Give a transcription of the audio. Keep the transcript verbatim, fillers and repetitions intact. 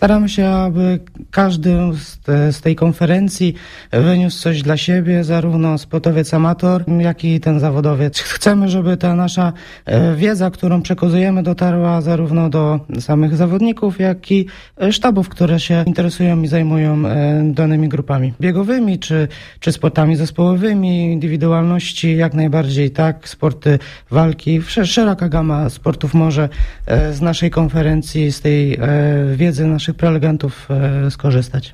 Staramy się, aby każdy z, te, z tej konferencji wyniósł coś dla siebie, zarówno sportowiec amator, jak i ten zawodowiec. Chcemy, żeby ta nasza wiedza, którą przekazujemy, dotarła zarówno do samych zawodników, jak i sztabów, które się interesują i zajmują danymi grupami biegowymi, czy, czy sportami zespołowymi, indywidualności, jak najbardziej tak, sporty walki, szeroka gama sportów może z naszej konferencji, z tej wiedzy naszych prelegentów skorzystać.